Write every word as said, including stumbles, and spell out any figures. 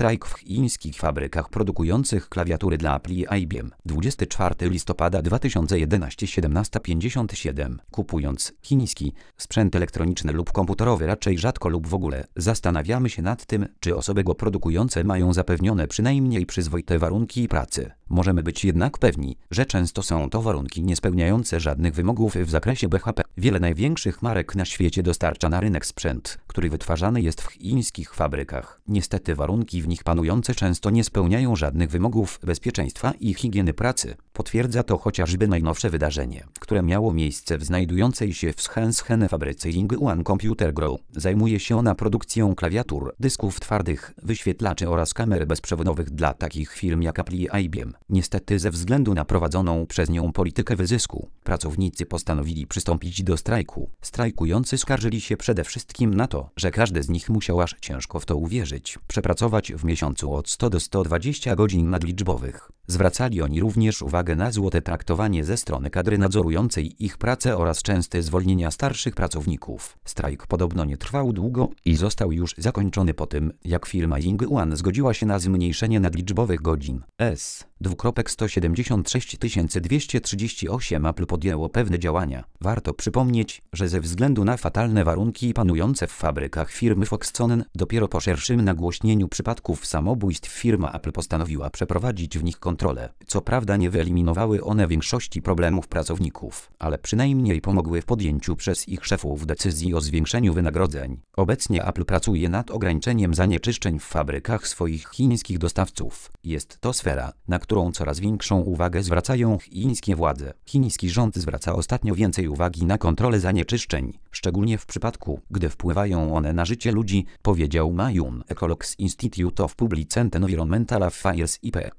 strajk w chińskich fabrykach produkujących klawiatury dla Apple i I B M. dwudziestego czwartego listopada dwa tysiące jedenastego, siedemnasta pięćdziesiąt siedem. Kupując chiński sprzęt elektroniczny lub komputerowy raczej rzadko lub w ogóle zastanawiamy się nad tym, czy osoby go produkujące mają zapewnione przynajmniej przyzwoite warunki pracy. Możemy być jednak pewni, że często są to warunki niespełniające żadnych wymogów w zakresie B H P. Wiele największych marek na świecie dostarcza na rynek sprzęt, który wytwarzany jest w chińskich fabrykach. Niestety warunki w nich panujące często nie spełniają żadnych wymogów bezpieczeństwa i higieny pracy. Potwierdza to chociażby najnowsze wydarzenie, które miało miejsce w znajdującej się w Shenzhen fabryce Yingyuan Computer Group. Zajmuje się ona produkcją klawiatur, dysków twardych, wyświetlaczy oraz kamer bezprzewodowych dla takich firm jak Apple i I B M. Niestety ze względu na prowadzoną przez nią politykę wyzysku, pracownicy postanowili przystąpić do strajku. Strajkujący skarżyli się przede wszystkim na to, że każdy z nich musiał, aż ciężko w to uwierzyć, przepracować w miesiącu od stu do stu dwudziestu godzin nadliczbowych. Zwracali oni również uwagę na złote traktowanie ze strony kadry nadzorującej ich pracę oraz częste zwolnienia starszych pracowników. Strajk podobno nie trwał długo i został już zakończony po tym, jak firma Yingyuan zgodziła się na zmniejszenie nadliczbowych godzin. S. sto siedemdziesiąt sześć tysięcy dwieście trzydzieści osiem Apple podjęło pewne działania. Warto przypomnieć, że ze względu na fatalne warunki panujące w fabrykach firmy Foxconn, dopiero po szerszym nagłośnieniu przypadków samobójstw firma Apple postanowiła przeprowadzić w nich kontrolę. Co prawda nie wyeliminowały one większości problemów pracowników, ale przynajmniej pomogły w podjęciu przez ich szefów decyzji o zwiększeniu wynagrodzeń. Obecnie Apple pracuje nad ograniczeniem zanieczyszczeń w fabrykach swoich chińskich dostawców. Jest to sfera, na którą coraz większą uwagę zwracają chińskie władze. Chiński rząd zwraca ostatnio więcej uwagi na kontrolę zanieczyszczeń, szczególnie w przypadku, gdy wpływają one na życie ludzi, powiedział Ma Yun, ekolog z Institute of Public and Environmental Affairs I P.